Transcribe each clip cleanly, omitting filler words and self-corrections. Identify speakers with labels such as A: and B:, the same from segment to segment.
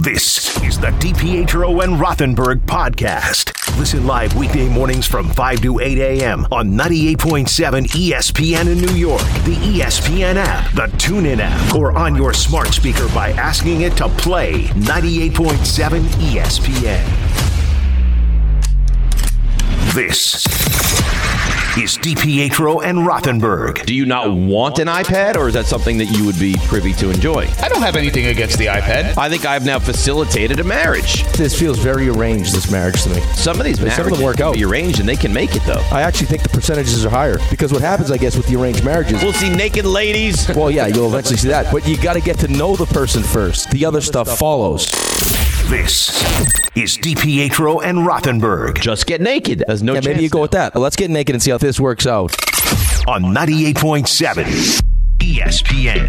A: This is the DiPietro and Rothenberg podcast. Listen live weekday mornings from 5 to 8 a.m. on 98.7 ESPN in New York, the ESPN app, the TuneIn app, or on your smart speaker by asking it to play 98.7 ESPN. This is DiPietro and Rothenberg.
B: Do you not want an iPad, or is that something that you would be privy to enjoy?
C: I don't have anything against the iPad.
B: I think I've now facilitated a marriage.
D: This feels very arranged, this marriage to me.
B: Some of these marriages
D: some of them work out.
B: can be arranged, and they can make it, though.
D: I actually think the percentages are higher because what happens, I guess, with the arranged marriages.
B: We'll see naked ladies.
D: Well, yeah, you'll eventually see that. But you got to get to know the person first. The other stuff follows.
A: This is DiPietro and Rothenberg.
B: Just get naked. There's no chance.
D: Maybe you go with that. Let's get naked and see how this works out.
A: On 98.7 ESPN.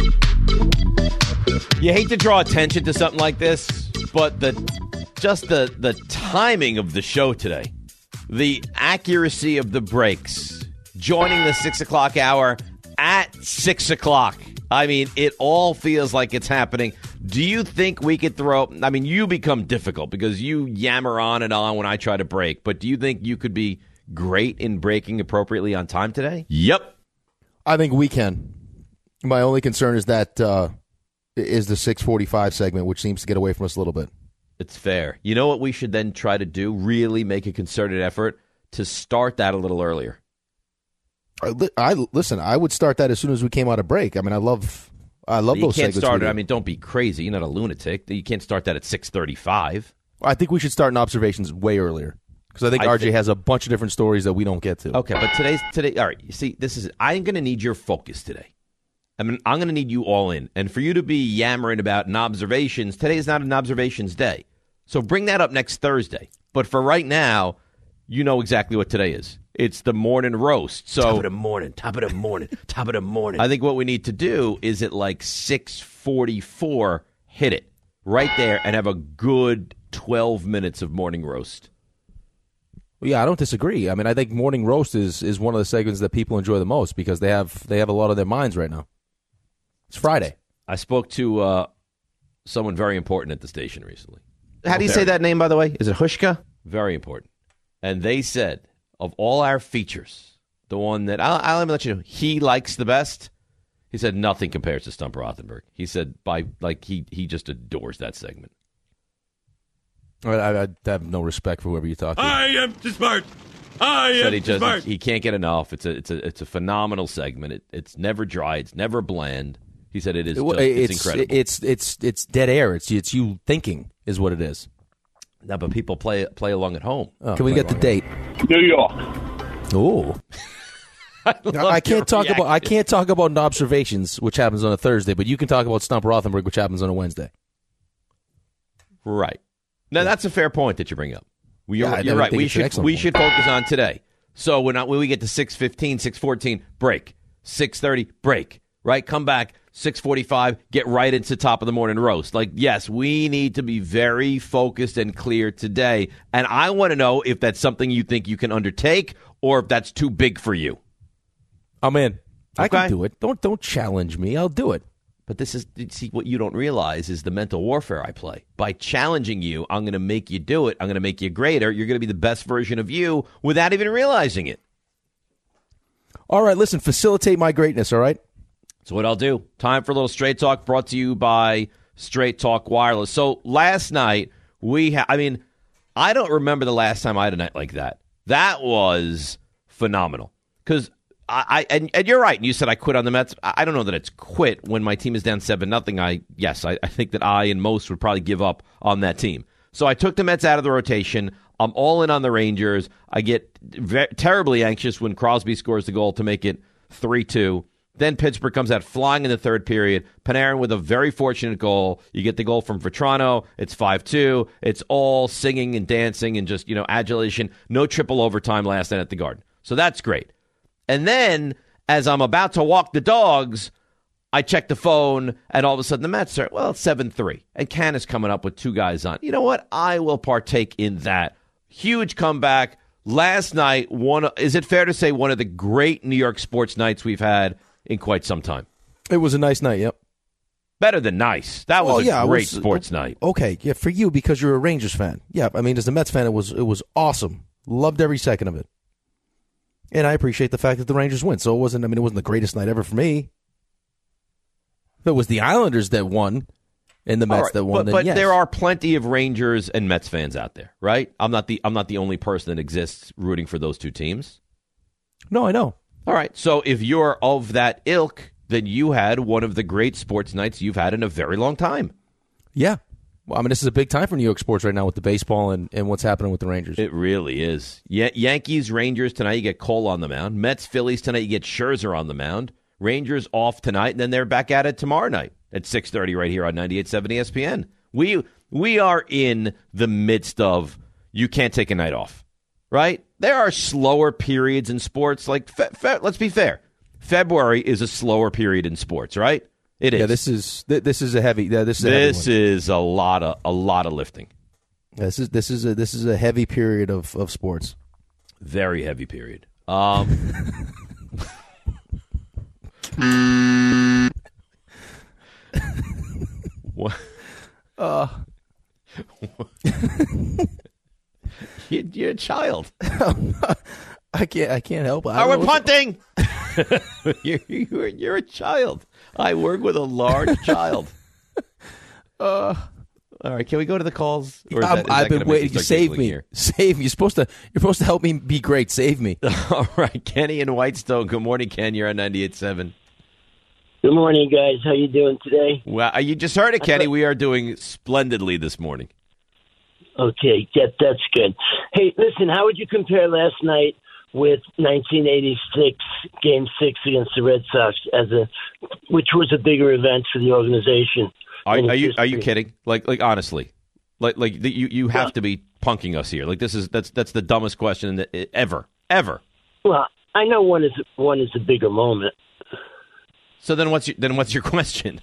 B: You hate to draw attention to something like this, but the timing of the show today, the accuracy of the breaks, joining the 6 o'clock hour at 6 o'clock. I mean, it all feels like it's happening. Do you think we could you become difficult because you yammer on and on when I try to break, but do you think you could be great in breaking appropriately on time today? Yep.
D: I think we can. My only concern is that is the 6:45 segment, which seems to get away from us a little bit.
B: It's fair. You know what we should then try to do? Really make a concerted effort to start that a little earlier.
D: Listen, I would start that as soon as we came out of break. I mean, I love those segments.
B: You can't start it. I mean, don't be crazy. You're not a lunatic. You can't start that at 6:35. I
D: think we should start in observations way earlier because I think RJ has a bunch of different stories that we don't get to.
B: Okay, but today. All right, you see, I'm going to need your focus today. I'm going to need you all in. And for you to be yammering about observations, today is not an observations day. So bring that up next Thursday. But for right now, you know exactly what today is. It's the morning roast. So top of the morning. I think what we need to do is at like 6:44, hit it right there and have a good 12 minutes of morning roast.
D: Well, yeah, I don't disagree. I mean, I think morning roast is one of the segments that people enjoy the most because they have a lot on their minds right now. It's Friday.
B: I spoke to someone very important at the station recently. How do you say that name, by the way? Is it Hushka? Very important. And they said, of all our features, the one that I'll let you know he likes the best. He said nothing compares to Stump Rothenberg. He said he just adores that segment.
D: I have no respect for whoever you talk to.
E: I am too smart. Smart.
B: He can't get enough. It's a phenomenal segment. It's never dry. It's never bland. He said it's incredible.
D: It's dead air. It's you thinking is what it is.
B: No, but people play along at home.
D: Can we get the date?
E: New York.
D: Oh. I can't talk about observations, which happens on a Thursday, but you can talk about Stump Rothenberg, which happens on a Wednesday.
B: Right. Now, that's a fair point that you bring up. You're right. We should focus on today. So when we get to 6:15, 6:14, break. 6:30, break. Right? Come back, 6:45, get right into top of the morning roast. Like, yes, we need to be very focused and clear today. And I want to know if that's something you think you can undertake or if that's too big for you.
D: I'm in.
B: Okay.
D: I can do it. Don't challenge me. I'll do it.
B: But see, what you don't realize is the mental warfare I play. By challenging you, I'm going to make you do it. I'm going to make you greater. You're going to be the best version of you without even realizing it.
D: All right, listen, facilitate my greatness, all right?
B: That's what I'll do. Time for a little Straight Talk brought to you by Straight Talk Wireless. So last night, I don't remember the last time I had a night like that. That was phenomenal. Because and you're right. And you said I quit on the Mets. I don't know that it's quit when my team is down 7-0. I think that I and most would probably give up on that team. So I took the Mets out of the rotation. I'm all in on the Rangers. I get terribly anxious when Crosby scores the goal to make it 3-2. Then Pittsburgh comes out flying in the third period. Panarin with a very fortunate goal. You get the goal from Vetrano. It's 5-2. It's all singing and dancing and just, adulation. No triple overtime last night at the Garden. So that's great. And then, as I'm about to walk the dogs, I check the phone, and all of a sudden the Mets are, it's 7-3. And Canna's coming up with two guys on. You know what? I will partake in that. Huge comeback. Last night, is it fair to say one of the great New York sports nights we've had in quite some time?
D: It was a nice night, yep.
B: Better than nice. That was a great sports night.
D: Okay, yeah, for you because you're a Rangers fan. Yeah, I mean, as a Mets fan, it was awesome. Loved every second of it. And I appreciate the fact that the Rangers win. So it wasn't the greatest night ever for me. If it was the Islanders that won and the Mets that won,
B: but
D: yes.
B: There are plenty of Rangers and Mets fans out there, right? I'm not the only person that exists rooting for those two teams.
D: No, I know.
B: All right. So if you're of that ilk, then you had one of the great sports nights you've had in a very long time.
D: Yeah. Well, I mean, this is a big time for New York sports right now with the baseball and what's happening with the Rangers.
B: It really is. Yankees, Rangers tonight, you get Cole on the mound. Mets, Phillies tonight, you get Scherzer on the mound. Rangers off tonight, and then they're back at it tomorrow night at 6:30 right here on 98.7 ESPN. We are in the midst of you can't take a night off, right? There are slower periods in sports. Like, let's be fair. February is a slower period in sports, right? It is.
D: Yeah, this is a heavy. This
B: is a lot of lifting.
D: This is a heavy period of sports.
B: Very heavy period. What? You're a child.
D: I can't help it.
B: We're punting. You're a child. I work with a large child. All right, can we go to the calls?
D: I've been waiting. Save me. Here? Save me. You're supposed to help me be great. Save me.
B: All right, Kenny in Whitestone. Good morning, Ken. You're on 98.7.
F: Good morning, guys. How you doing today?
B: Well, you just heard it, Kenny. We are doing splendidly this morning.
F: Okay, that's good. Hey, listen, how would you compare last night with 1986 Game 6 against the Red Sox which was a bigger event for the organization?
B: Are you kidding? Like honestly, you have to be punking us here. Like that's the dumbest question ever.
F: Well, I know one is a bigger moment.
B: So then what's your question?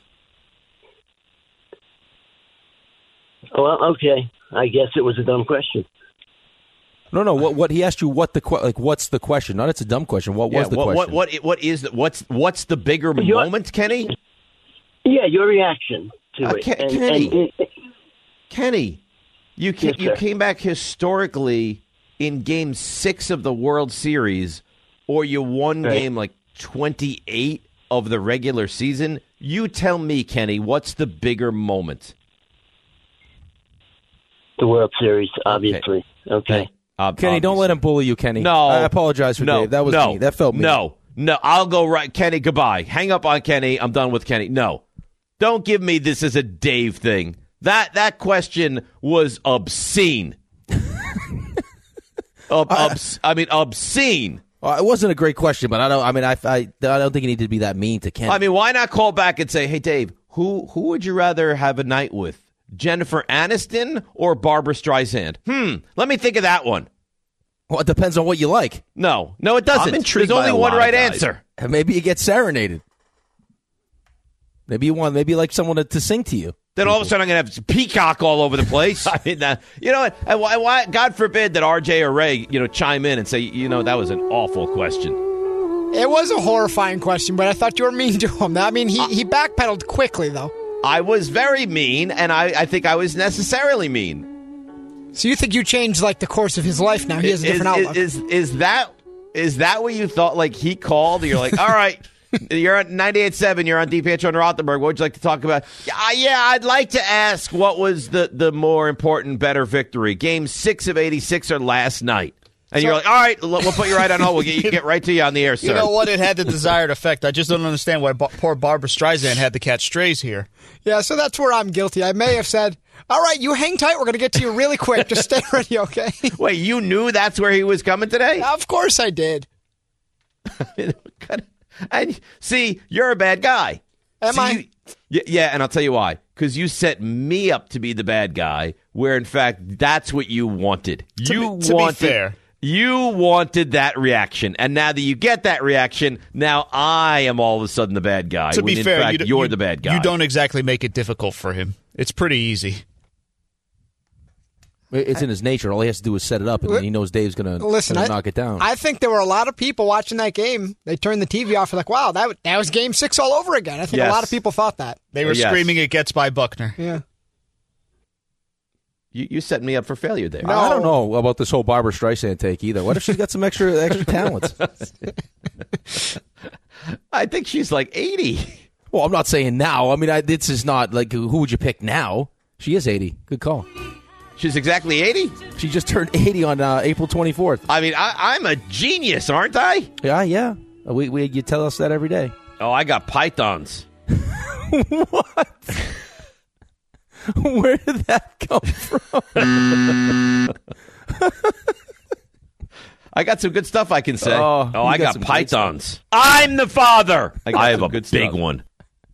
F: Well, okay. I guess it was a dumb question.
D: No. What he asked you? What's the question? Not it's a dumb question. What was the question?
B: What's the bigger moment, Kenny?
F: Yeah, your reaction to it.
B: Kenny, you came back historically in Game 6 of the World Series, or you won game like 28 of the regular season. You tell me, Kenny, what's the bigger moment?
F: The World Series, obviously. Okay.
D: Kenny, don't let him bully you, Kenny.
B: No.
D: I apologize for Dave. That was me. That felt me.
B: No, I'll go right. Kenny, goodbye. Hang up on Kenny. I'm done with Kenny. No. Don't give me this as a Dave thing. That question was obscene. Obscene.
D: It wasn't a great question, but I don't think you need to be that mean to Kenny.
B: I mean, why not call back and say, "Hey, Dave, who would you rather have a night with? Jennifer Aniston or Barbara Streisand?" Let me think of that one.
D: Well, it depends on what you like.
B: No, it doesn't.
C: I'm intrigued
B: There's
C: by
B: only
C: a
B: one
C: lot of
B: right
C: guys.
B: answer.
D: And maybe you get serenaded. Maybe you like someone to sing to you.
B: Then all of a sudden I'm going to have peacock all over the place. I mean, you know what? And why? God forbid that RJ or Ray, chime in and say, that was an awful question.
G: It was a horrifying question, but I thought you were mean to him. I mean, he backpedaled quickly, though.
B: I was very mean, and I think I was necessarily mean.
G: So you think you changed the course of his life now? He has a different outlook.
B: Is that what you thought? Like he called, and you're like, all right. You're on 98.7. You're on DPH on Rothenberg. What would you like to talk about? Yeah, I'd like to ask what was the more important, better victory, Game 6 of 86 or last night? And you're like, all right, we'll put you right on hold. We'll get right to you on the air, sir.
C: You know what? It had the desired effect. I just don't understand why poor Barbara Streisand had to catch strays here.
G: Yeah, so that's where I'm guilty. I may have said, all right, you hang tight. We're going to get to you really quick. Just stay ready, okay?
B: Wait, you knew that's where he was coming today?
G: Of course I did.
B: And see, you're a bad guy.
G: Am I?
B: Yeah, and I'll tell you why. Because you set me up to be the bad guy, where in fact that's what you wanted.
C: To be fair.
B: You wanted that reaction, and now that you get that reaction, now I am all of a sudden the bad guy.
C: To be fair,
B: you're the bad guy.
C: You don't exactly make it difficult for him. It's pretty easy.
D: It's in his nature. All he has to do is set it up, and then he knows Dave's going to knock it down.
G: I think there were a lot of people watching that game. They turned the TV off and like, wow, that was Game 6 all over again. I think a lot of people thought that.
C: They were screaming, "It gets by Buckner."
G: Yeah.
B: You set me up for failure there.
D: No. I don't know about this whole Barbara Streisand take either. What if she's got some extra talents?
B: I think she's like 80.
D: Well, I'm not saying now. I mean, this is not like who would you pick now? She is 80. Good call.
B: She's exactly 80?
D: She just turned 80 on April 24th.
B: I mean, I'm a genius, aren't I?
D: Yeah. You tell us that every day.
B: Oh, I got pythons.
D: What? Where did that come from?
B: I got some good stuff I can say. I got pythons.
E: I'm the father.
B: I have a big one.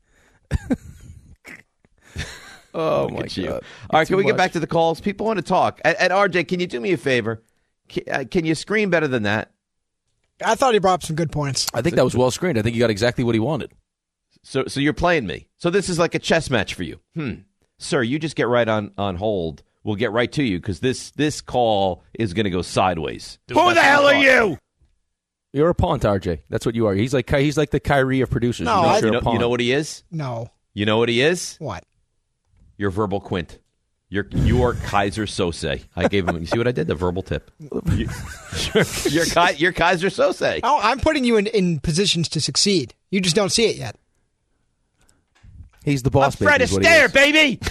D: Oh, my God.
B: All right, can we get back to the calls? People want to talk. And RJ, can you do me a favor? Can you screen better than that?
G: I thought he brought up some good points.
D: I think that was well screened. I think he got exactly what he wanted.
B: So you're playing me. So this is like a chess match for you. Sir, you just get right on hold. We'll get right to you because this call is going to go sideways.
E: Who the hell are you?
D: You're a punt, RJ. That's what you are. He's like the Kyrie of producers.
G: No,
B: you know what he is?
G: No.
B: You know what he is?
G: What?
B: You're verbal Quint. You're Kaiser Sose. I gave him. You see what I did? The verbal tip. You're Kaiser Sose.
G: Oh, I'm putting you in positions to succeed. You just don't see it yet.
D: He's the boss.
E: I'm Fred Astaire, baby.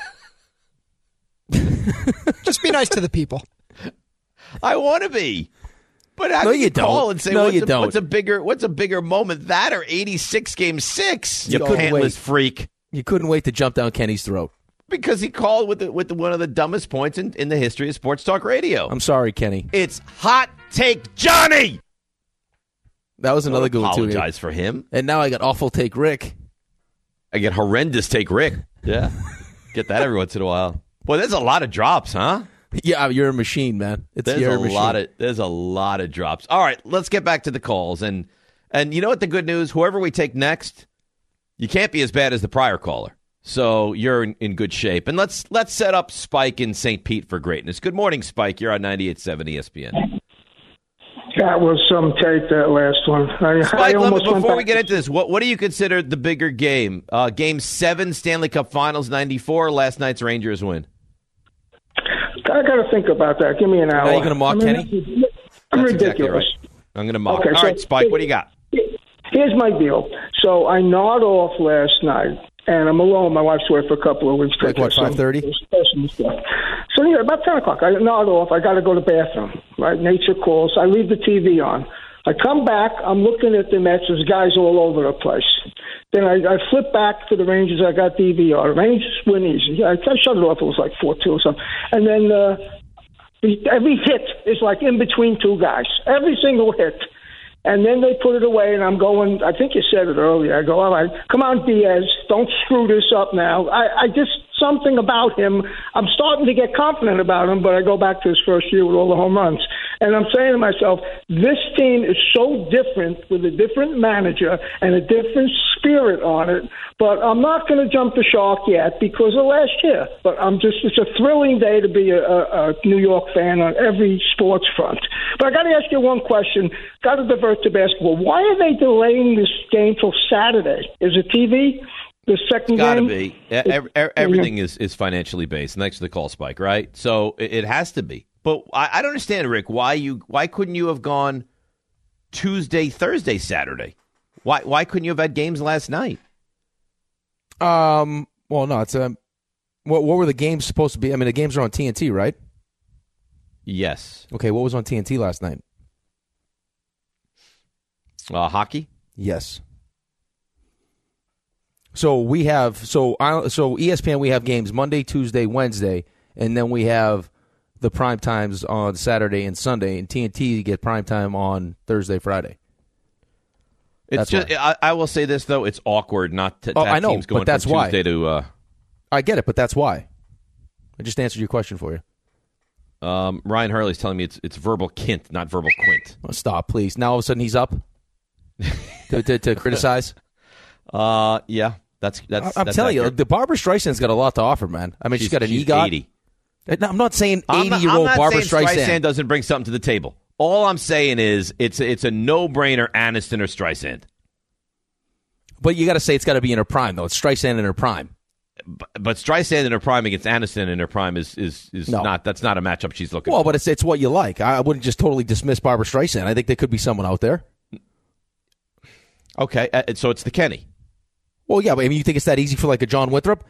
G: Just be nice to the people.
B: I want to be, but how
D: no,
B: can
D: you
B: call
D: don't.
B: and say
D: no,
B: what's a bigger moment, that or 86 Game 6? You pantless freak.
D: You couldn't wait to jump down Kenny's throat
B: because he called with one of the dumbest points in the history of sports talk radio.
D: I'm sorry, Kenny.
B: It's Hot Take Johnny.
D: That was another good one too.
B: Apologize for him.
D: And now I got Awful Take Rick.
B: I get Horrendous Take Rick. Yeah, get that every once in a while. Boy, there's a lot of drops, huh?
D: Yeah, you're a machine, man. There's
B: a lot of drops. All right, let's get back to the calls. And you know what the good news? Whoever we take next, you can't be as bad as the prior caller. So you're in good shape. And let's set up Spike in St. Pete for greatness. Good morning, Spike. You're on 98.7 ESPN.
H: That was some tape, that last one.
B: Spike, before we get into this, what do you consider the bigger game? Game 7, Stanley Cup Finals, 94, last night's Rangers win?
H: I got to think about that. Give me an hour.
D: Are you going to mock Kenny?
H: I'm
B: That's
H: ridiculous.
B: Exactly right. I'm going to mock.
H: Okay,
B: all right, Spike, what do you got?
H: Here's my deal. So I nod off last night, and I'm alone. My wife's away for a couple of weeks.
D: Like what, 5:30?
H: So yeah, about 10 o'clock. I nod off. I got to go to the bathroom. Right? Nature calls. I leave the TV on. I come back. I'm looking at the Mets. There's guys all over the place. Then I flip back to the Rangers. I got DVR. Rangers win easy. I shut it off. It was like 4-2 or something. And then every hit is like in between two guys. Every single hit. And then they put it away, and I'm going, I think you said it earlier. I go, all right, come on, Diaz, don't screw this up now. I just, something about him, I'm starting to get confident about him, but I go back to his first year with all the home runs. And I'm saying to myself, this team is so different with a different manager and a different spirit on it, but I'm not going to jump the shark yet because of last year. But it's a thrilling day to be a New York fan on every sports front. But I got to ask you one question. Got to divert to basketball. Why are they delaying this game till Saturday? Is it TV? The second
B: game?
H: Got
B: to be. Everything is financially based. Thanks for the call, Spike, right? So it has to be. But I don't understand, Rick, why couldn't you have gone Tuesday, Thursday, Saturday? Why couldn't you have had games last night?
D: Well, no, it's what were the games supposed to be? I mean, the games are on TNT, right?
B: Yes.
D: Okay, what was on TNT last night?
B: Hockey?
D: Yes. So we have ESPN, we have games Monday, Tuesday, Wednesday, and then we have the prime times on Saturday and Sunday, and TNT get prime time on Thursday, Friday.
B: It's just I will say this though, it's awkward not to
D: I know,
B: teams going
D: but that's
B: from Tuesday to
D: I get it, but that's why. I just answered your question for you.
B: Ryan Hurley's telling me it's verbal Kint, not verbal Quint.
D: Oh, stop, please. Now all of a sudden he's up to criticize.
B: Yeah, that's.
D: I'm telling you, the Barbara Streisand's got a lot to offer, man. I mean, she's got an EGOT.
B: 80.
D: I'm not saying 80-year-old
B: I'm not
D: Barbara
B: saying
D: Streisand
B: doesn't bring something to the table. All I'm saying is it's a no-brainer, Aniston or Streisand.
D: But you got to say it's got to be in her prime, though. It's Streisand in her prime.
B: But Streisand in her prime against Aniston in her prime is
D: No.
B: not. That's not a matchup she's looking
D: Well,
B: for.
D: but it's what you like. I wouldn't just totally dismiss Barbara Streisand. I think there could be someone out there.
B: Okay, so it's the Kenny.
D: Well, yeah, but I mean, you think it's that easy for like a John Winthrop?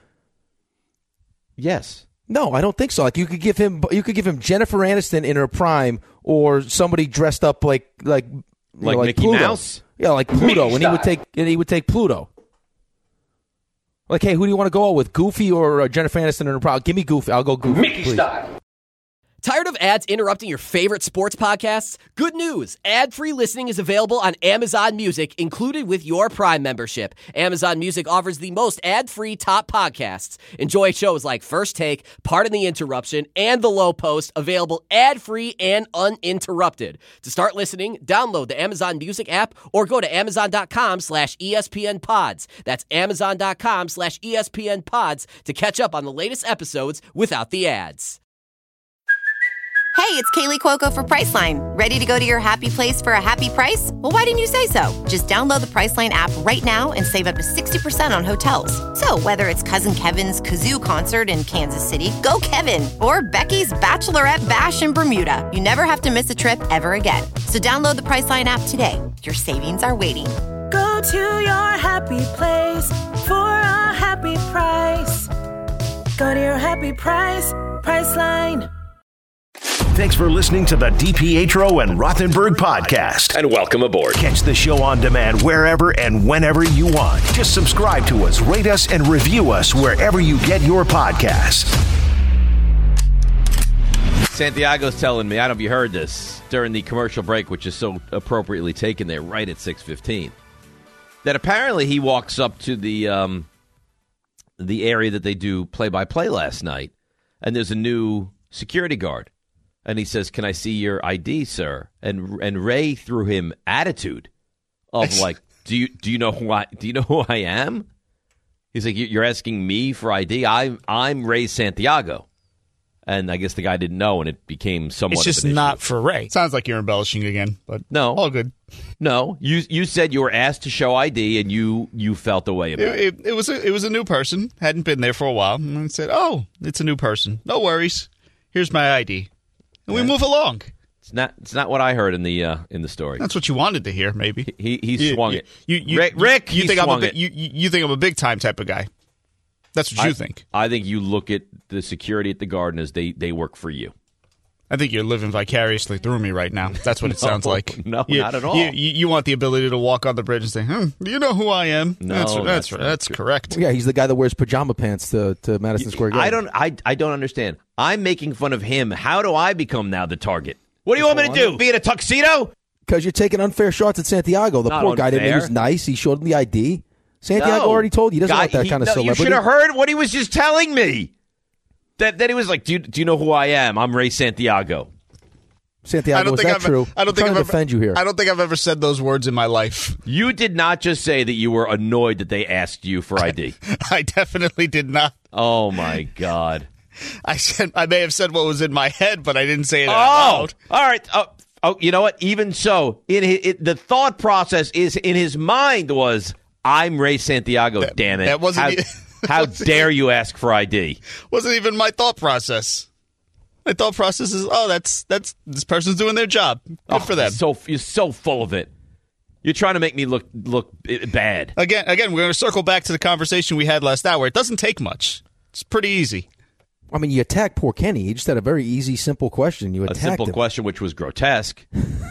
B: Yes.
D: No, I don't think so. Like you could give him Jennifer Aniston in her prime, or somebody dressed up like
B: Mickey
D: Pluto.
B: Mouse.
D: Yeah, like Pluto, and he would take Pluto. Like, hey, who do you want to go out with, Goofy or Jennifer Aniston in her prime? Give me Goofy. I'll go Goofy.
E: Mickey
D: please.
E: style.
I: Tired of ads interrupting your favorite sports podcasts? Good news. Ad-free listening is available on Amazon Music, included with your Prime membership. Amazon Music offers the most ad-free top podcasts. Enjoy shows like First Take, Pardon the Interruption, and The Low Post, available ad-free and uninterrupted. To start listening, download the Amazon Music app or go to amazon.com/ESPN Pods. That's amazon.com/ESPN Pods to catch up on the latest episodes without the ads.
J: Hey, it's Kaylee Cuoco for Priceline. Ready to go to your happy place for a happy price? Well, why didn't you say so? Just download the Priceline app right now and save up to 60% on hotels. So whether it's Cousin Kevin's Kazoo Concert in Kansas City, go Kevin, or Becky's Bachelorette Bash in Bermuda, you never have to miss a trip ever again. So download the Priceline app today. Your savings are waiting.
K: Go to your happy place for a happy price. Go to your happy price, Priceline.
A: Thanks for listening to the DiPietro and Rothenberg podcast.
E: And welcome aboard.
A: Catch the show on demand wherever and whenever you want. Just subscribe to us, rate us, and review us wherever you get your podcasts.
B: Santiago's telling me, I don't know if you heard this, during the commercial break, which is so appropriately taken there right at 6:15, that apparently he walks up to the area that they do play-by-play last night, and there's a new security guard. And he says, "Can I see your ID, sir?" And Ray threw him attitude of like, "Do you know who I am?" He's like, "You're asking me for ID? I'm Ray Santiago." And I guess the guy didn't know, and it became somewhat.
C: It's just
B: of an
C: not
B: issue.
C: for Ray. Sounds like you're embellishing again, but
B: no,
C: all good.
B: No, you said you were asked to show ID, and you felt the way about it.
C: It was a new person, hadn't been there for a while, and I said, "Oh, it's a new person. No worries. Here's my ID." And we move along.
B: It's not what I heard in the story.
C: That's what you wanted to hear, maybe.
B: He swung it.
C: Rick, you think
B: swung it.
C: you think I'm a big time type of guy. That's what you think.
B: I think you look at the security at the Garden as they work for you.
C: I think you're living vicariously through me right now. That's what it sounds like.
B: No, not at all.
C: You want the ability to walk on the bridge and say, do you know who I am?
B: No,
C: that's correct.
D: Yeah, he's the guy that wears pajama pants to Madison Square Garden.
B: I don't understand. I'm making fun of him. How do I become now the target? What do you want me to do? Be in a tuxedo?
D: Because you're taking unfair shots at Santiago. The
B: Not
D: poor guy didn't. He
B: unfair.
D: was nice. He showed him the ID. Santiago already told you he doesn't want that kind of celebrity.
B: You should have heard what he was just telling me. That he was like, do you know who I am? I'm Ray Santiago.
D: Santiago, is that true?
C: I don't think
D: I'm trying to defend you here.
C: I don't think I've ever said those words in my life.
B: You did not just say that you were annoyed that they asked you for ID.
C: I definitely did not.
B: Oh, my God.
C: I may have said what was in my head, but I didn't say it out loud.
B: All right. Oh, you know what? Even so, the thought process is in his mind was, I'm Ray Santiago, damn it.
C: That wasn't
B: how dare you ask for ID?
C: Wasn't even my thought process. My thought process is, that's this person's doing their job. Good for them.
B: You're so full of it. You're trying to make me look bad.
C: Again, we're going to circle back to the conversation we had last hour. It doesn't take much. It's pretty easy.
D: I mean, you attacked poor Kenny. He just had a very easy, simple question. You attacked
B: a simple
D: him.
B: question, which was grotesque.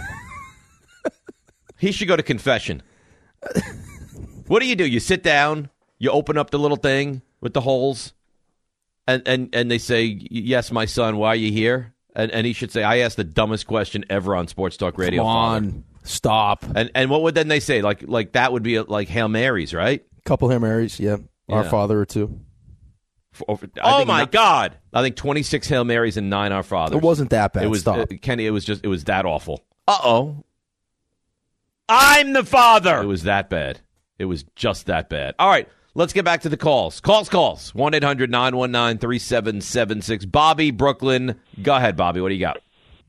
B: He should go to confession. What do? You sit down, you open up the little thing with the holes, and they say, "Yes, my son, why are you here?" And he should say, "I asked the dumbest question ever on Sports Talk Radio."
D: Come on,
B: Father.
D: stop.
B: And what would then they say? Like that would be like Hail Marys, right?
D: Couple Hail Marys, yeah. Our Father or two.
B: Oh my God! I think 26 Hail Marys and 9 Our Fathers.
D: It wasn't that bad.
B: It was
D: Stop.
B: Kenny. It was that awful.
E: I'm the father.
B: It was that bad. It was just that bad. All right, Let's get back to the calls. Calls. 1-800-919-3776. Bobby, Brooklyn. Go ahead, Bobby. What do you got?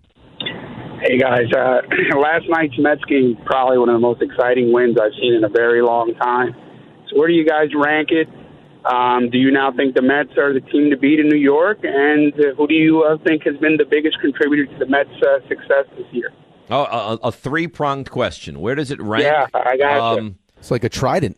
L: Hey, guys. Last night's Mets game, probably one of the most exciting wins I've seen in a very long time. So where do you guys rank it? Do you now think the Mets are the team to beat in New York? And who do you think has been the biggest contributor to the Mets' success this year?
B: Oh, a three-pronged question. Where does it rank?
L: Yeah, I got you.
D: It's like a trident.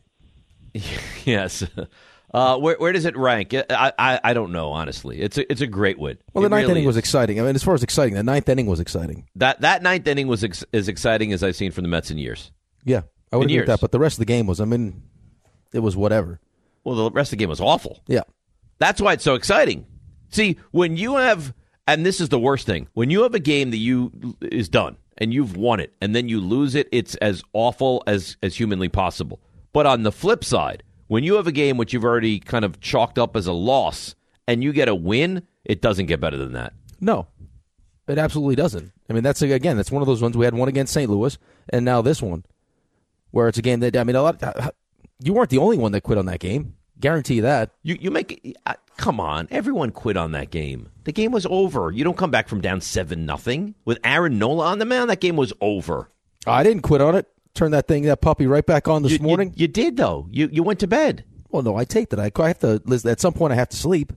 B: Yes. Where does it rank? I don't know, honestly. It's a great win.
D: Well, the ninth inning was exciting. I mean, as far as exciting, the ninth inning was exciting.
B: That ninth inning was as exciting as I've seen from the Mets in years.
D: Yeah, I would agree with that. But the rest of the game was, it was whatever.
B: Well, the rest of the game was awful.
D: Yeah.
B: That's why it's so exciting. See, when you have, and this is the worst thing, when you have a game that is done and you've won it and then you lose it, it's as awful as humanly possible. But on the flip side, when you have a game which you've already kind of chalked up as a loss and you get a win, it doesn't get better than that.
D: No, it absolutely doesn't. I mean, that's one of those ones. We had one against St. Louis and now this one where it's a game that, you weren't the only one that quit on that game. Guarantee you that.
B: You make come on. Everyone quit on that game. The game was over. You don't come back from down 7-0 with Aaron Nola on the mound. That game was over.
D: I didn't quit on it. Turned that puppy right back on this morning.
B: You did though. You went to bed.
D: Well, no, I taped it. I have to. At some point, I have to sleep.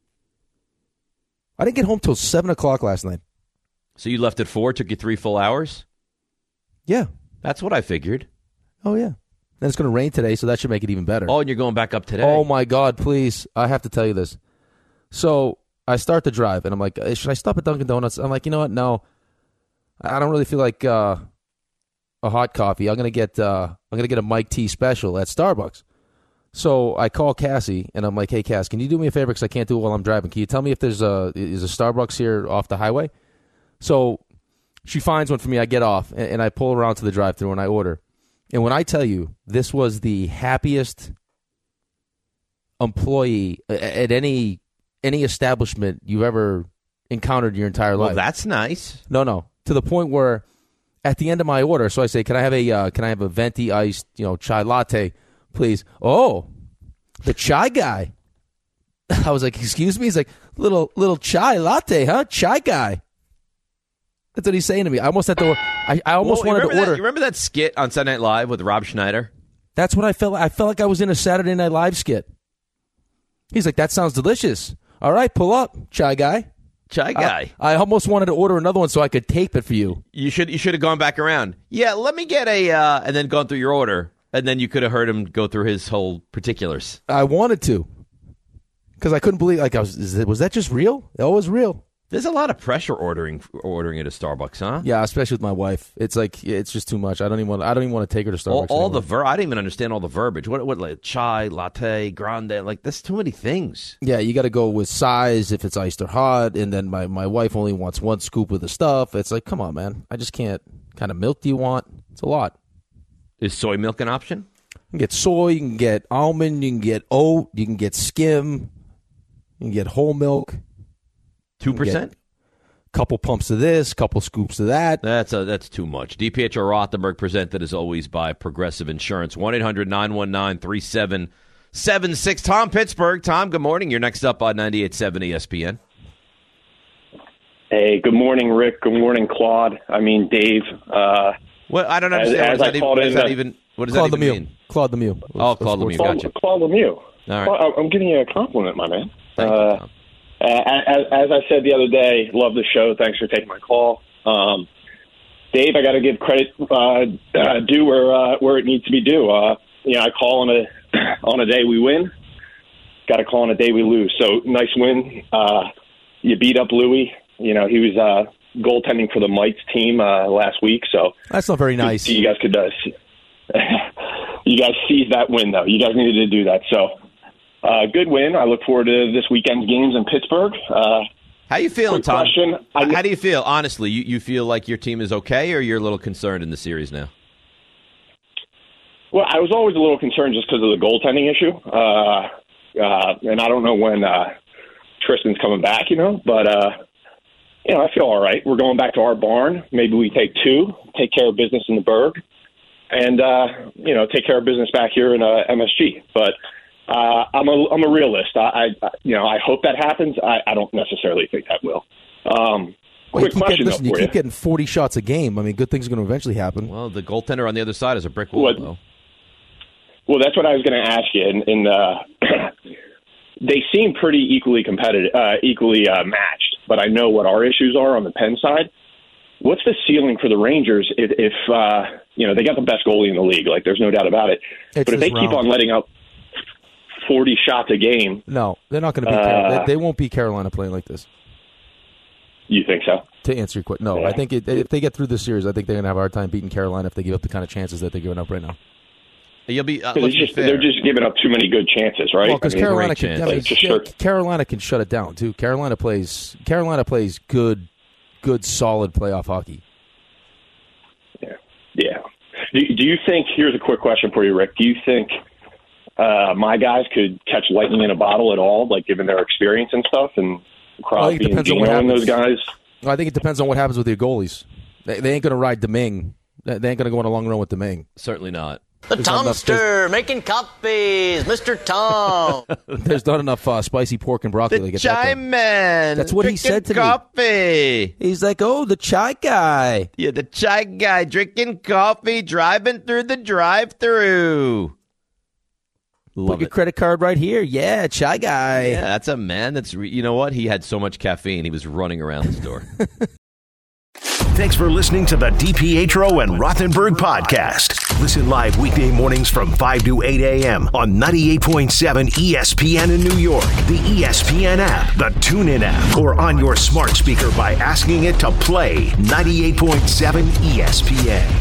D: I didn't get home till 7:00 last night.
B: So you left at 4. Took you 3 full hours.
D: Yeah,
B: that's what I figured.
D: Oh yeah. Then it's going to rain today, so that should make it even better.
B: Oh, and you're going back up today.
D: Oh, my God, please. I have to tell you this. So I start the drive, and I'm like, should I stop at Dunkin' Donuts? I'm like, you know what? No. I don't really feel like a hot coffee. I'm going to get a Mike T special at Starbucks. So I call Cassie, and I'm like, hey, Cass, can you do me a favor because I can't do it while I'm driving? Can you tell me if there's a Starbucks here off the highway? So she finds one for me. I get off, and I pull around to the drive-thru, and I order. And when I tell you, this was the happiest employee at any establishment you've ever encountered in your entire life.
B: Well, that's nice.
D: No. To the point where at the end of my order, so I say, can I have a venti iced, chai latte, please? Oh, the chai guy. I was like, excuse me? He's like, little chai latte, huh? Chai guy. That's what he's saying to me. I almost had to. I almost wanted to order.
B: You remember that skit on Saturday Night Live with Rob Schneider?
D: That's what I felt. I felt like I was in a Saturday Night Live skit. He's like, that sounds delicious. All right, pull up, chai guy.
B: Chai guy.
D: I almost wanted to order another one so I could tape it for you.
B: You should have gone back around. Yeah, let me get and then gone through your order, and then you could have heard him go through his whole particulars.
D: I wanted to, because I couldn't believe. Was that just real? It was real.
B: There's a lot of pressure ordering at a Starbucks, huh?
D: Yeah, especially with my wife. It's like it's just too much. I don't even want to take her to Starbucks.
B: All the I didn't even understand all the verbiage. What like chai, latte, grande? Like that's too many things.
D: Yeah, you got to go with size if it's iced or hot, and then my wife only wants one scoop of the stuff. It's like, come on, man, I just can't. What kind of milk do you want? It's a lot.
B: Is soy milk an option?
D: You can get soy, you can get almond, you can get oat, you can get skim, you can get whole milk.
B: 2%?
D: Couple pumps of this, couple scoops of that.
B: That's too much. DiPietro Rothenberg presented as always by Progressive Insurance. 1-800-919-3776. Tom Pittsburgh. Tom, good morning. You're next up on 98.7 ESPN.
M: Hey, good morning, Rick. Good morning, Claude. Dave.
B: Well, I don't understand. What does that even mean?
D: Claude Lemieux.
B: Oh, Claude Lemieux. Gotcha.
M: Claude Lemieux.
B: All right.
M: Claude, I'm giving you a compliment, my man.
B: Thank you, Tom.
M: As I said the other day, love the show. Thanks for taking my call. Dave, I got to give credit due where it needs to be due. I call on a day we win. Got to call on a day we lose. So nice win. You beat up Louis. He was goaltending for the Mites team last week. So
D: that's not very nice.
M: You guys could you guys seized that win though. You guys needed to do that. So. Good win. I look forward to this weekend's games in Pittsburgh.
B: How you feeling, Tom?
M: Question.
B: How do you feel? Honestly, you feel like your team is okay, or you're a little concerned in the series now?
M: Well, I was always a little concerned just because of the goaltending issue. And I don't know when Tristan's coming back, But, I feel all right. We're going back to our barn. Maybe we take 2, take care of business in the Berg, and, take care of business back here in MSG. But I'm a realist. I hope that happens. I don't necessarily think that will. Quick question, though, for
D: you
M: you.
D: keep getting 40 shots a game. I mean, good things are going to eventually happen.
B: Well, the goaltender on the other side is a brick wall, though.
M: Well, that's what I was going to ask you. And they seem pretty equally competitive, equally matched. But I know what our issues are on the Penn side. What's the ceiling for the Rangers if they got the best goalie in the league? Like, there's no doubt about it. But if they keep on letting up 40 shots a game,
D: no, they're not going to beat Carolina. They won't beat Carolina playing like this.
M: You think so?
D: To answer your question, no. Yeah. I think if they get through this series, I think they're going to have a hard time beating Carolina if they give up the kind of chances that they're giving up right now.
B: You'll be.
M: They're just giving up too many good chances, right?
D: Well, because Carolina can shut it down too. Carolina plays good, solid playoff hockey.
M: Yeah. Do you think? Here's a quick question for you, Rick. Do you think my guys could catch lightning in a bottle at all, like given their experience and stuff, and Crosby and Gino and those guys?
D: I think it depends on what happens with your goalies. They ain't going to ride Domingue. They ain't going to go on a long run with Domingue.
B: Certainly not.
N: The Tomster making copies, Mr. Tom.
D: There's not enough spicy pork and broccoli to get that done.
B: Man.
D: That's what he said to
B: coffee.
D: Me. He's like, oh, the chai guy.
B: Yeah, the chai guy drinking coffee, driving through the drive-through.
D: Put your credit card right here. Yeah, chai guy.
B: Yeah, that's a man that's, you know what? He had so much caffeine, he was running around the store.
A: Thanks for listening to the DiPietro and Rothenberg podcast. Listen live weekday mornings from 5 to 8 a.m. on 98.7 ESPN in New York, the ESPN app, the TuneIn app, or on your smart speaker by asking it to play 98.7 ESPN.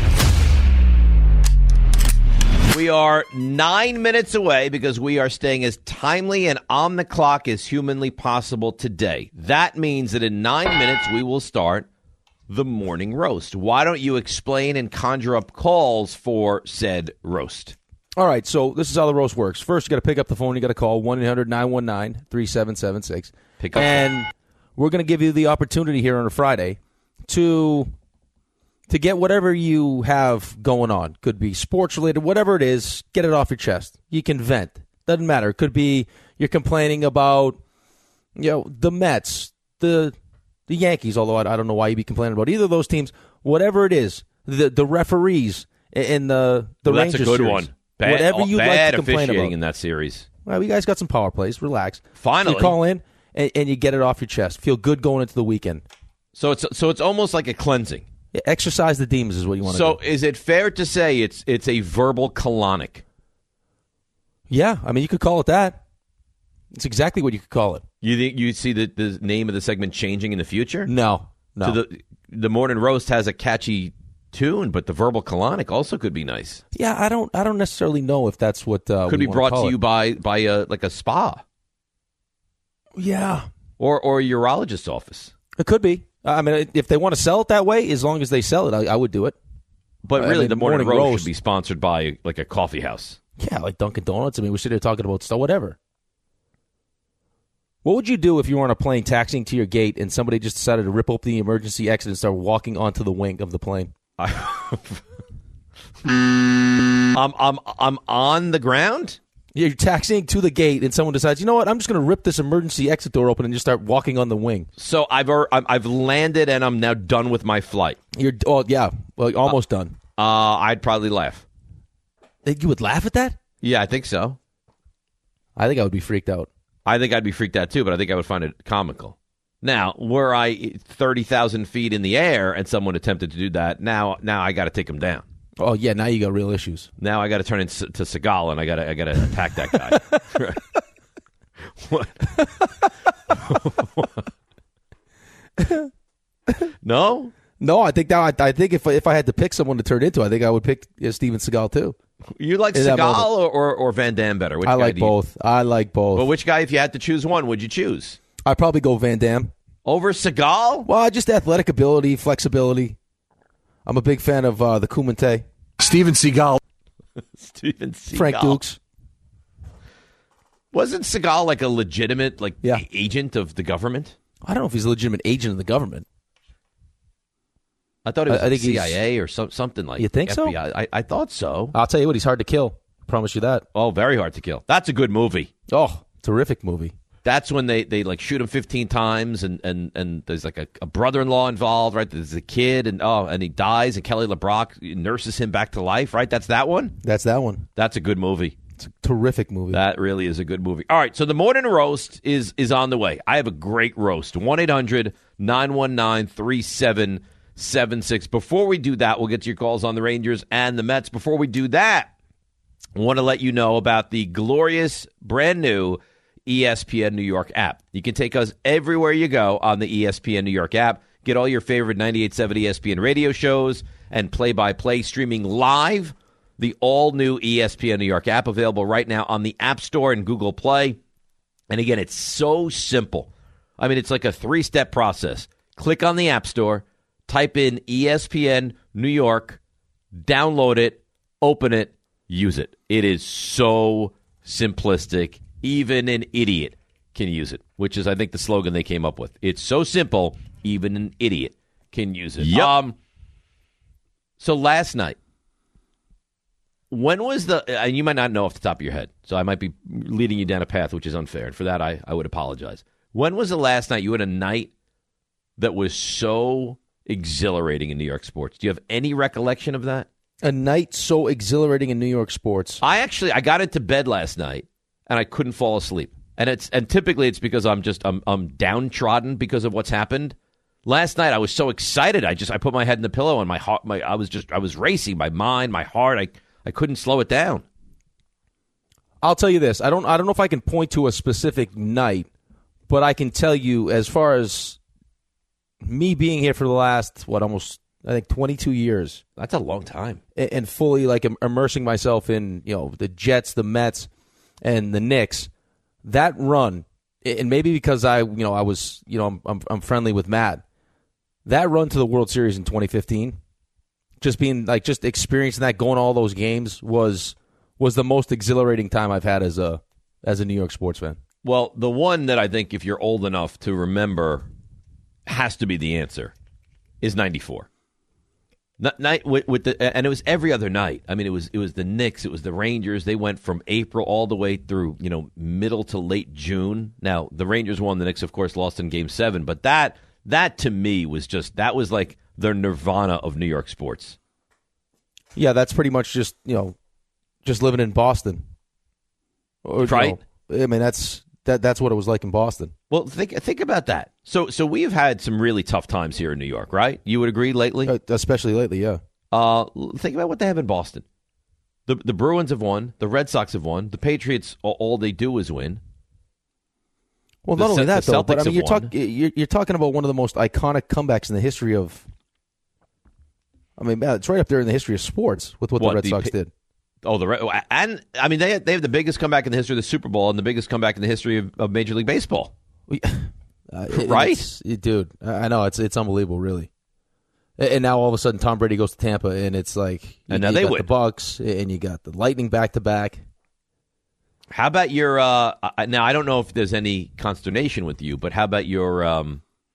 B: We are 9 minutes away because we are staying as timely and on the clock as humanly possible today. That means that in 9 minutes we will start the morning roast. Why don't you explain and conjure up calls for said roast?
D: All right, so this is how the roast works. First, you got to pick up the phone. You got to call 1-800-919-3776. And we're going to give you the opportunity here on a Friday to get whatever you have going on. Could be sports-related, whatever it is, get it off your chest. You can vent. Doesn't matter. It could be you're complaining about, the Mets, the Yankees, although I don't know why you'd be complaining about either of those teams. Whatever it is, the referees in the Rangers
B: that's a good
D: series.
B: One. Bad,
D: whatever you'd like to complain about
B: in that series.
D: Well, you guys got some power plays. Relax.
B: Finally.
D: You call in and you get it off your chest. Feel good going into the weekend.
B: So it's almost like a cleansing.
D: Yeah, exercise the demons is what you want to do.
B: So is it fair to say it's a verbal colonic?
D: Yeah, I mean, you could call it that. It's exactly what you could call it.
B: You think you see the name of the segment changing in the future?
D: No.
B: So the morning roast has a catchy tune, but the verbal colonic also could be nice.
D: Yeah, I don't necessarily know if that's what
B: could be brought to you by a spa.
D: Yeah,
B: or a urologist's office.
D: It could be. I mean, if they want to sell it that way, as long as they sell it, I would do it.
B: But really, the morning roast should be sponsored by like a coffee house.
D: Yeah, like Dunkin' Donuts. I mean, we're sitting here talking about stuff, whatever. What would you do if you were on a plane taxiing to your gate and somebody just decided to rip open the emergency exit and start walking onto the wing of the plane?
B: I'm on the ground?
D: You're taxiing to the gate and someone decides, you know what, I'm just going to rip this emergency exit door open and just start walking on the wing.
B: So I've landed and I'm now done with my flight.
D: Almost done.
B: I'd probably laugh.
D: You would laugh at that?
B: Yeah, I think so.
D: I think I would be freaked out.
B: I think I'd be freaked out too, but I think I would find it comical. Now, were I 30,000 feet in the air and someone attempted to do that, now I got to take them down.
D: Oh yeah, now you got real issues. Now
B: I got to turn into Seagal and I got to attack that guy. What? No,
D: I think if I had to pick someone to turn into, I think I would pick Steven Seagal too.
B: You like Seagal or Van Damme better?
D: I like both.
B: But which guy, if you had to choose one, would you choose?
D: I'd probably go Van Damme
B: over Seagal.
D: Well, just athletic ability, flexibility. I'm a big fan of the Kumite.
E: Steven Seagal.
D: Frank Dukes.
B: Wasn't Seagal like a legitimate agent of the government?
D: I don't know if he's a legitimate agent of the government.
B: I thought it was CIA or something like that.
D: You think
B: FBI.
D: so?
B: I thought so.
D: I'll tell you what, he's hard to kill. promise you that.
B: Oh, very hard to kill. That's a good movie.
D: Oh, terrific movie.
B: That's when they like shoot him 15 times and there's like a brother-in-law involved, right? There's a kid and he dies and Kelly LeBrock nurses him back to life, right? That's that one?
D: That's that one.
B: That's a good movie.
D: It's a terrific movie.
B: That really is a good movie. All right, so the morning roast is on the way. I have a great roast. 1-800-919-3776. Before we do that, we'll get to your calls on the Rangers and the Mets. Before we do that, I want to let you know about the glorious brand new ESPN New York app. You can take us everywhere you go on the ESPN New York app. Get all your favorite 98.7 ESPN radio shows and play-by-play streaming live. The all-new ESPN New York app available right now on the App Store and Google Play. And again, it's so simple. I mean, it's like a 3-step process. Click on the App Store, type in ESPN New York, download it, open it, use it. It is so simplistic. Even an idiot can use it, which is, I think, the slogan they came up with. It's so simple, even an idiot can use it.
C: Yep.
B: So last night, when was and you might not know off the top of your head, so I might be leading you down a path which is unfair, and for that I would apologize. When was the last night you had a night that was so exhilarating in New York sports? Do you have any recollection of that?
D: A night so exhilarating in New York sports.
B: I got into bed last night, and I couldn't fall asleep. And typically it's because I'm downtrodden because of what's happened. Last night I was so excited. I put my head in the pillow and my heart I was racing, my mind, my heart. I couldn't slow it down.
D: I'll tell you this. I don't know if I can point to a specific night, but I can tell you as far as me being here for the last almost I think 22 years.
B: That's a long time.
D: And fully like immersing myself in, the Jets, the Mets, and the Knicks, that run, and maybe because I was, I'm friendly with Matt, that run to the World Series in 2015, just experiencing that, going all those games was the most exhilarating time I've had as a New York sports fan.
B: Well, the one that I think if you're old enough to remember has to be the answer is 94. Night and it was every other night. I mean, it was the Knicks, it was the Rangers. They went from April all the way through, middle to late June. Now, the Rangers won, the Knicks, of course, lost in Game 7. But that to me was was like the nirvana of New York sports.
D: Yeah, that's pretty much just living in Boston,
B: right?
D: I mean, that's what it was like in Boston.
B: Well, think about that. So we've had some really tough times here in New York, right? You would agree lately?
D: Especially lately, yeah.
B: Think about what they have in Boston. The Bruins have won. The Red Sox have won. The Patriots, all they do is win.
D: Well, not only that, though, but I mean, you're talking about one of the most iconic comebacks in the history of. I mean, it's right up there in the history of sports with what the Red Sox did.
B: Oh, and I mean, they have the biggest comeback in the history of the Super Bowl and the biggest comeback in the history of Major League Baseball. Right,
D: dude. I know it's unbelievable, really. And now all of a sudden, Tom Brady goes to Tampa, and it's like,
B: and now they
D: got
B: win.
D: The Bucks, and you got the Lightning back to back.
B: How about your? Now I don't know if there's any consternation with you, but how about your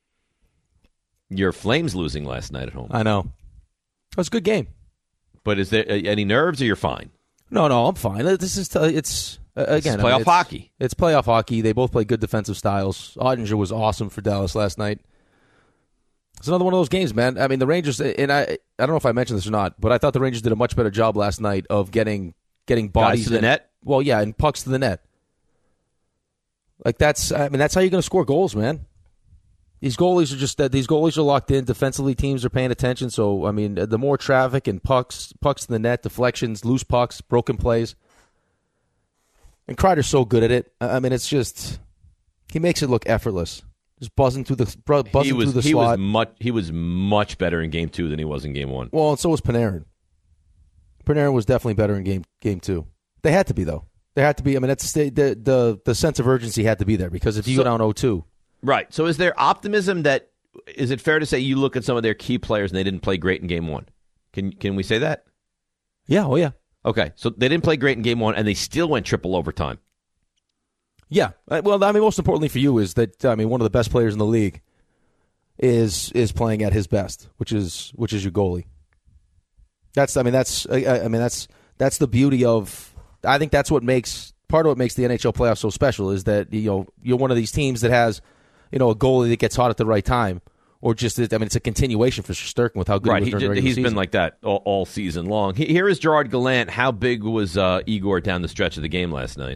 B: Flames losing last night at home?
D: I know it was a good game.
B: But is there any nerves, or you're fine?
D: No, I'm fine. This is it's again
B: it's playoff hockey.
D: It's playoff hockey. They both play good defensive styles. Ottinger was awesome for Dallas last night. It's another one of those games, man. I mean, the Rangers, and I don't know if I mentioned this or not, but I thought the Rangers did a much better job last night of getting bodies
B: guys to the net.
D: Well, yeah, and pucks to the net. Like that's how you're going to score goals, man. These goalies are locked in. Defensively, teams are paying attention. So, I mean, the more traffic and pucks to the net, deflections, loose pucks, broken plays. And Kreider's so good at it. I mean, it's just he makes it look effortless. Just buzzing through the slot.
B: He was much better in Game 2 than he was in Game 1.
D: Well, and so was Panarin. Panarin was definitely better in Game 2. They had to be, though. They had to be. I mean, that's the sense of urgency had to be there because if you go down 0-2.
B: Right. So is there optimism that is it fair to say you look at some of their key players and they didn't play great in Game 1? Can we say that?
D: Yeah. Oh, yeah.
B: Okay. So they didn't play great in Game 1 and they still went triple overtime.
D: Yeah. Well, I mean, most importantly for you is that one of the best players in the league is playing at his best, which is your goalie. That's the beauty of I think that's part of what makes the NHL playoffs so special is that you're one of these teams that has a goalie that gets hot at the right time, or just it's a continuation for Shesterkin with how good he was during the regular season.
B: He's been like that all season long. Here is Gerard Gallant. How big was Igor down the stretch of the game last night?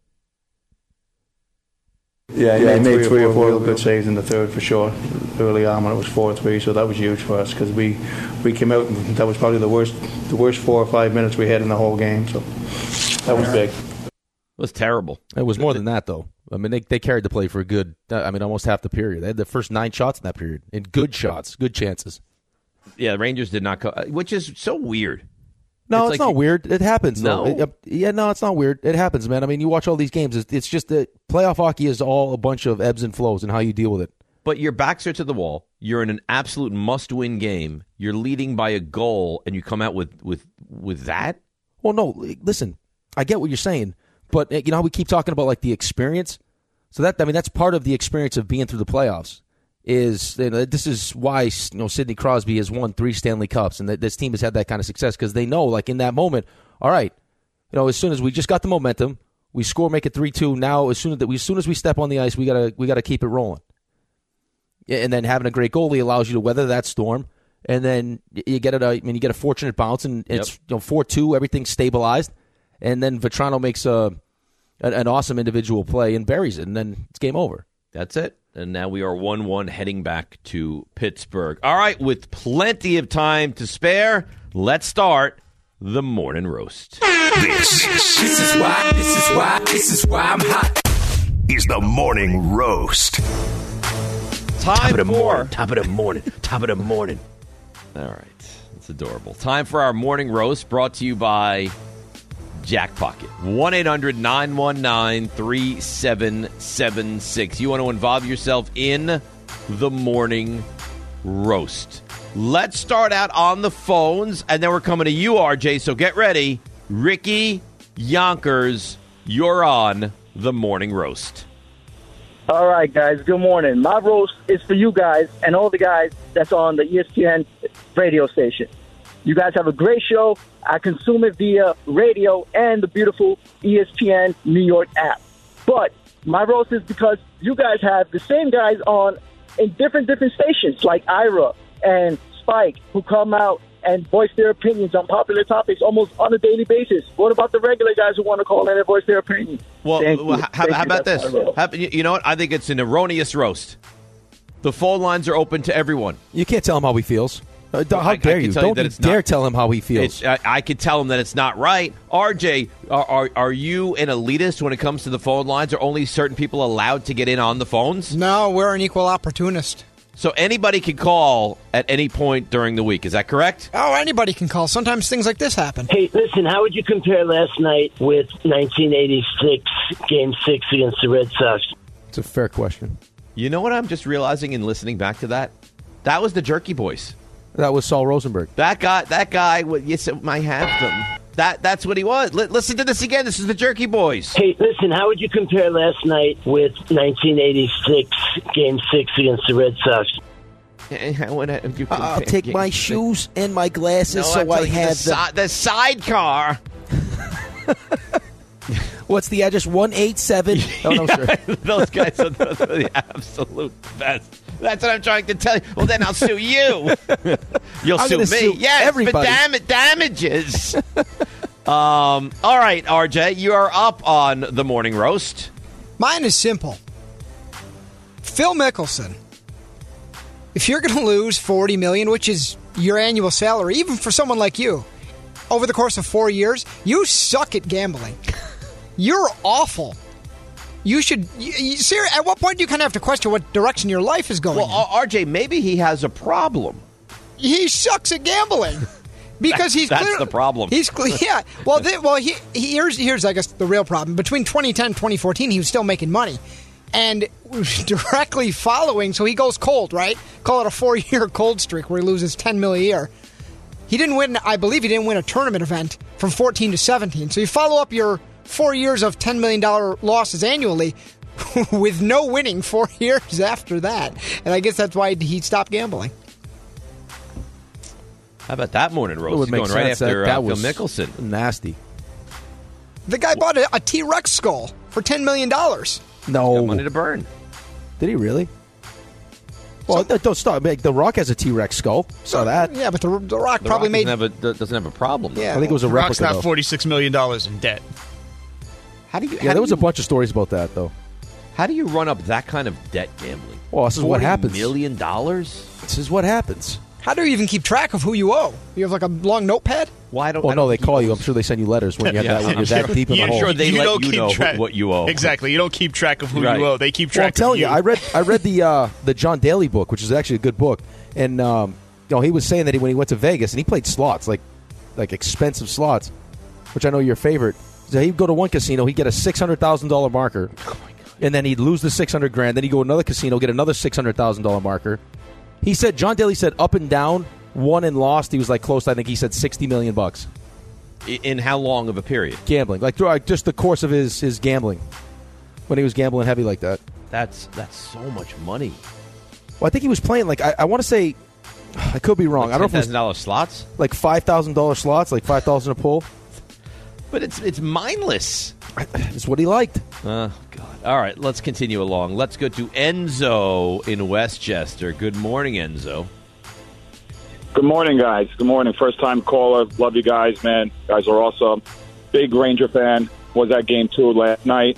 O: Yeah, he made 3 or 4 real good saves in the third for sure. Early on when it was 4-3, so that was huge for us because we came out and that was probably the worst 4 or 5 minutes we had in the whole game. So that was big.
B: It was terrible.
D: It was more than that, though. I mean, they carried the play for a good, almost half the period. They had the first 9 shots in that period, and good shots, good chances.
B: Yeah, the Rangers did not go, which is so weird.
D: No, it's not weird. It happens, though.
B: No?
D: No, it's not weird. It happens, man. I mean, you watch all these games. It's just that playoff hockey is all a bunch of ebbs and flows and how you deal with it.
B: But your backs are to the wall. You're in an absolute must-win game. You're leading by a goal, and you come out with that?
D: Well, no, listen, I get what you're saying, but you know how we keep talking about like the experience? So that's part of the experience of being through the playoffs. This is why Sidney Crosby has won 3 Stanley Cups, and this team has had that kind of success because they know, like in that moment, all right, as soon as we just got the momentum, we score, make it 3-2. Now, as soon as we step on the ice, we gotta keep it rolling. And then having a great goalie allows you to weather that storm, and then you get you get a fortunate bounce, and it's 4-2, everything's stabilized, and then Vetrano makes an awesome individual play and buries it, and then it's game over.
B: That's it. And now we are 1-1 heading back to Pittsburgh. All right, with plenty of time to spare, let's start the morning roast.
A: This is why I'm hot. Is the morning roast.
B: Top of the
A: morning.
B: All right. It's adorable. Time for our morning roast brought to you by Jack Pocket. 1-800-919-3776. You want to involve yourself in the morning roast. Let's start out on the phones, and then we're coming to you, RJ, so get ready. Ricky Yonkers, you're on the morning roast.
P: All right, guys, good morning. My roast is for you guys and all the guys that's on the ESPN radio station. You guys have a great show. I consume it via radio and the beautiful ESPN New York app. But my roast is because you guys have the same guys on in different stations like Ira and Spike who come out and voice their opinions on popular topics almost on a daily basis. What about the regular guys who want to call in and voice their opinion?
B: Well, how about this? You know what? I think it's an erroneous roast. The phone lines are open to everyone.
D: You can't tell him how he feels. How dare you? Don't dare tell him how he feels.
B: I could tell him that it's not right. RJ, are you an elitist when it comes to the phone lines? Are only certain people allowed to get in on the phones?
G: No, we're an equal opportunist.
B: So anybody can call at any point during the week. Is that correct?
G: Oh, anybody can call. Sometimes things like this happen.
F: Hey, listen, how would you compare last night with 1986 Game 6 against the Red Sox?
D: It's a fair question.
B: You know what I'm just realizing in listening back to that? That was the Jerky Boys.
D: That was Saul Rosenberg.
B: That guy. Yes, I have them. That's what he was. Listen to this again. This is the Jerky Boys.
F: Hey, listen, how would you compare last night with 1986 Game 6 against the Red Sox?
D: I'll take my shoes and my glasses so I have
B: the sidecar.
D: What's the address? 187. Oh, no, sir.
B: Those guys are the absolute best. That's what I'm trying to tell you. Well, then I'll sue you. You'll sue me.
D: Sue everybody.
B: But damages. All right, RJ, you are up on the morning roast.
G: Mine is simple. Phil Mickelson. If you're going to lose $40 million, which is your annual salary, even for someone like you, over the course of 4 years, you suck at gambling. You're awful. You should. At what point do you kind of have to question what direction your life is going?
B: Well, RJ, maybe he has a problem.
G: He sucks at gambling because
B: that's the problem.
G: He's yeah. Well, here's I guess the real problem. Between 2010 and 2014, he was still making money, and directly following, so he goes cold, right? Call it a 4-year cold streak where he loses $10 million a year. He didn't win. I believe he didn't win a tournament event from 14 to 17. So you follow up your 4 years of $10 million losses annually with no winning 4 years after that. And I guess that's why he stopped gambling.
B: How about that morning roast? Going right after Phil Mickelson.
D: Nasty.
G: The guy bought a T-Rex skull for $10 million.
D: No.
B: Got money to burn.
D: Did he really? Well, don't stop. The Rock has a T-Rex skull. Saw that.
G: Yeah, but the Rock
B: The
G: probably
B: Rock
G: made.
B: doesn't have a problem.
G: Yeah.
D: I think it was a
C: The Rock's
D: replica,
C: not
D: though.
C: $46 million in debt.
B: How do you?
D: Yeah, there was a bunch of stories about that, though.
B: How do you run up that kind of debt gambling?
D: Well, this is what happens.
B: $40 million?
D: This is what happens.
G: How do you even keep track of who you owe? You have like a long notepad?
B: Why don't?
D: Well, no, they call you. I'm sure they send you letters when you have that. When you're that deep in the hole.
B: Sure, they let
C: don't
B: you
C: keep
B: know
C: track-
B: what you owe.
C: Exactly. You don't keep track of who
B: Right.
C: you owe. They keep
D: Well, I'm
C: track
D: telling
C: of
D: you,
C: you.
D: I read the John Daly book, which is actually a good book, and he was saying that when he went to Vegas and he played slots, like expensive slots, which I know your favorite. So he'd go to one casino, he'd get a $600,000 marker, and then he'd lose the $600,000. Then he'd go to another casino, get another $600,000 marker. He said John Daly said up and down, won and lost. He was like close. I think he said $60 million
B: In how long of a period?
D: gambling, like throughout just the course of his gambling, when he was gambling heavy like that.
B: That's so much money.
D: Well, I think he was playing like I want to say, I could be wrong. I don't know if it was
B: $10,000 slots,
D: like $5,000 slots, like $5,000 a pull.
B: but it's mindless.
D: It's what he liked.
B: Oh God! All right, let's continue along. Let's go to Enzo in Westchester. Good morning, Enzo.
M: Good morning, guys. Good morning. First-time caller. Love you guys, man. You guys are awesome. Big Ranger fan. Was at Game 2 last night.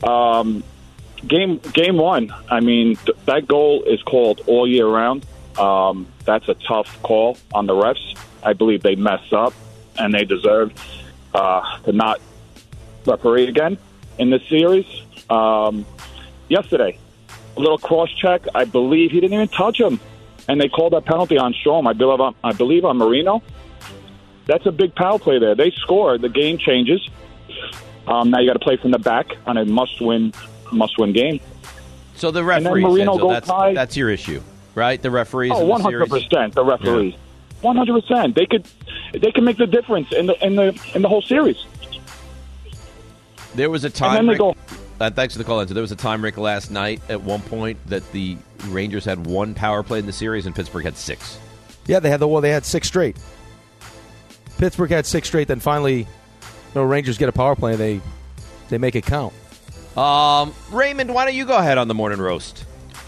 M: Game 1, I mean, that goal is called all year round. That's a tough call on the refs. I believe they messed up, and they deserve to not referee again in this series. Yesterday, a little cross-check. I believe he didn't even touch him. And they called that penalty on Strom. I believe on Marino. That's a big power play there. They score. The game changes. Now you got to play from the back on a must-win game.
B: So the
M: And then
B: referees,
M: Marino
B: Enzo,
M: goes high.
B: that's your issue, right? The referees.
M: Oh,
B: in the series?
M: 100%. The referees, 100%. They could make the difference in the whole series.
B: There was a time.
M: And then they go.
B: Thanks for the call, Enzo. There was a time, Rick, last night at one point that the Rangers had one power play in the series and Pittsburgh had 6.
D: Yeah, they had 6 straight. Pittsburgh had 6 straight. Then finally, Rangers get a power play. And they make it count.
B: Raymond, why don't you go ahead on the morning roast?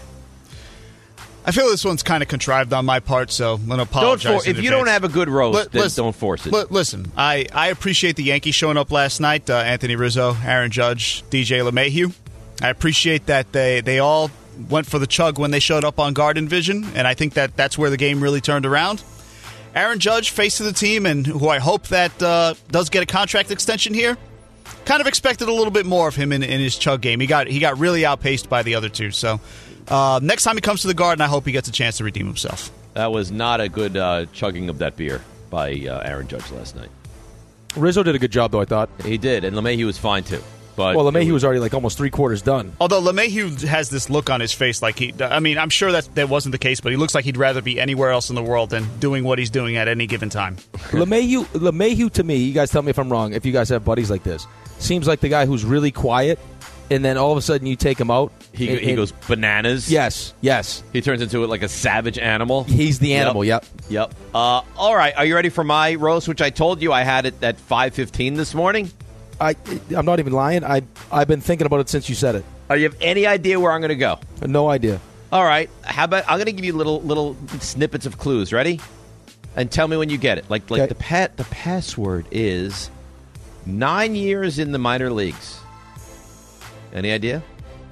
C: I feel this one's kind of contrived on my part, so I'm going to apologize.
B: If you don't have a good roast, then don't force it.
C: Listen, I appreciate the Yankees showing up last night. Anthony Rizzo, Aaron Judge, DJ LeMahieu. I appreciate that they all went for the chug when they showed up on Garden Vision, and I think that's where the game really turned around. Aaron Judge, face of the team, and who I hope that does get a contract extension here. Kind of expected a little bit more of him in his chug game. He got really outpaced by the other two. So next time he comes to the Garden, I hope he gets a chance to redeem himself.
B: That was not a good chugging of that beer by Aaron Judge last night.
D: Rizzo did a good job, though, I thought.
B: He did, and LeMahieu was fine, too. But
D: LeMahieu was already like almost 3/4 done.
C: Although LeMahieu has this look on his face like I'm sure that wasn't the case, but he looks like he'd rather be anywhere else in the world than doing what he's doing at any given time.
D: LeMahieu, to me, you guys tell me if I'm wrong, if you guys have buddies like this, seems like the guy who's really quiet, and then all of a sudden you take him out.
B: He goes bananas.
D: Yes.
B: He turns into like a savage animal.
D: He's the animal, yep.
B: All right, are you ready for my roast, which I told you I had it at 5:15 this morning?
D: I'm not even lying. I've been thinking about it since you said it.
B: Do you have any idea where I'm going to go?
D: No idea.
B: All right. How about I'm going to give you little snippets of clues. Ready? And tell me when you get it. Like
D: okay.
B: the password is 9 years in the minor leagues. Any idea?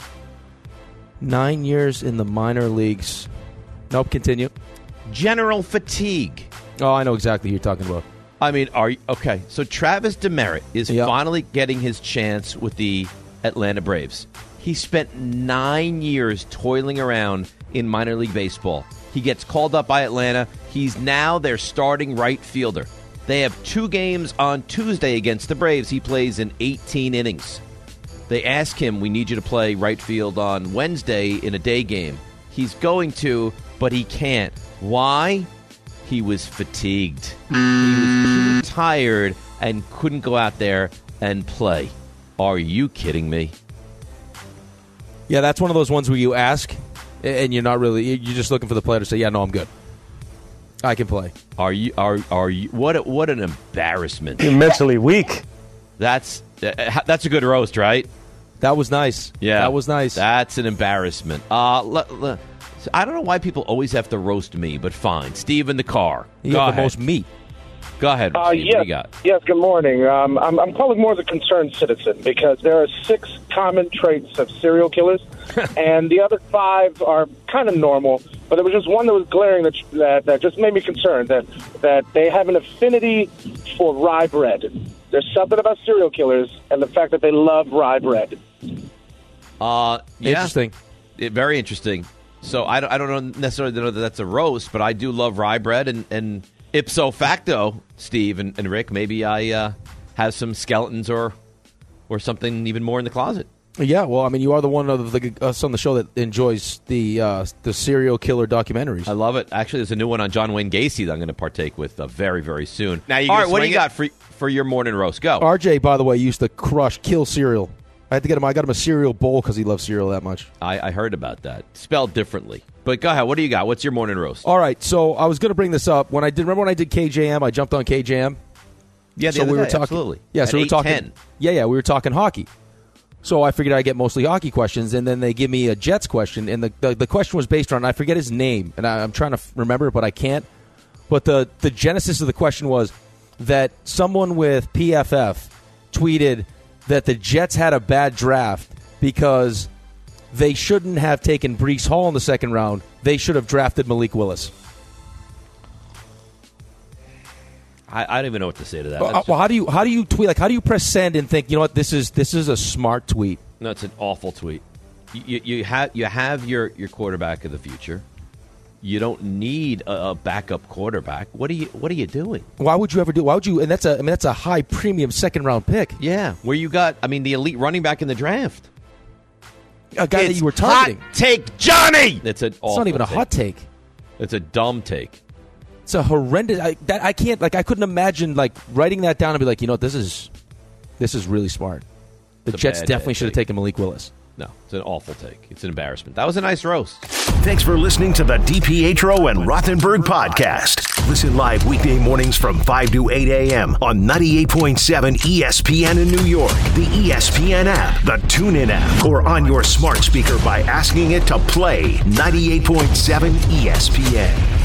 D: 9 years in the minor leagues. Nope. Continue.
B: General fatigue.
D: Oh, I know exactly who you're talking about.
B: I mean, okay? So Travis Demerit is finally getting his chance with the Atlanta Braves. He spent 9 years toiling around in minor league baseball. He gets called up by Atlanta. He's now their starting right fielder. They have 2 games on Tuesday against the Braves. He plays in 18 innings. They ask him, we need you to play right field on Wednesday in a day game. He's going to, but he can't. Why? He was fatigued. He was too tired and couldn't go out there and play. Are you kidding me?
D: Yeah, that's one of those ones where you ask, and you're not really. You're just looking for the player to say, "Yeah, no, I'm good. I can play."
B: Are you? What an embarrassment!
Q: You're mentally weak.
B: That's That's a good roast, right?
D: That was nice.
B: Yeah.
D: That was nice.
B: That's an embarrassment. I don't know why people always have to roast me, but fine. Steve in the car.
D: You
B: Go
D: got
B: ahead.
D: the most meat.
B: Go ahead, Steve. What do you got?
Q: Yes, good morning. I'm calling more as a concerned citizen because there are 6 common traits of serial killers, and the other 5 are kind of normal, but there was just one that was glaring that just made me concerned, that they have an affinity for rye bread. There's something about serial killers and the fact that they love rye bread.
B: Yeah.
D: Interesting.
B: Very interesting. So I don't necessarily know that that's a roast, but I do love rye bread, and ipso facto, Steve and Rick, maybe I have some skeletons or something even more in the closet.
D: Yeah, well, I mean, you are the one of us on the show that enjoys the serial killer documentaries.
B: I love it. Actually, there's a new one on John Wayne Gacy that I'm going to partake with very, very soon. Now,
D: you
B: all
D: gonna
B: right, what do
D: swing
B: you
D: it?
B: got for your morning roast? Go.
D: RJ, by the way, used to kill cereal. I had to get him. I got him a cereal bowl because he loves cereal that much.
B: I heard about that. Spelled differently. But go ahead. What do you got? What's your morning roast?
D: All right, so I was going to bring this up. Remember when I did KJM? I jumped on KJM.
B: Yeah, the
D: so
B: other
D: we were
B: day,
D: talking.
B: absolutely.
D: Yeah,
B: At
D: so we were talking.
B: 8:10.
D: Yeah, we were talking hockey. So I figured I'd get mostly hockey questions, and then they give me a Jets question, and the question was based on, I forget his name, and I'm trying to remember it, but I can't. But the genesis of the question was that someone with PFF tweeted that the Jets had a bad draft because they shouldn't have taken Breece Hall in the second round. They should have drafted Malik Willis.
B: I don't even know what to say to that.
D: Well, how do you tweet? Like, how do you press send and think, you know what, this is a smart tweet?
B: No, it's an awful tweet. You have your quarterback of the future. You don't need a backup quarterback. What are you doing?
D: Why would you ever do? Why would you? And that's a high premium second round pick.
B: Yeah, where you got the elite running back in the draft,
D: a guy that you were targeting.
B: Hot take, Johnny. It's an.
D: It's not even a hot take.
B: It's a dumb take.
D: It's a horrendous. I can't. I couldn't imagine writing that down and be like, you know what, this is really smart. The Jets definitely should have taken Malik Willis.
B: No, it's an awful take. It's an embarrassment. That was a nice roast.
A: Thanks for listening to the DiPietro and Rothenberg podcast. Listen live weekday mornings from 5 to 8 a.m. on 98.7 ESPN in New York, the ESPN app, the TuneIn app, or on your smart speaker by asking it to play 98.7 ESPN.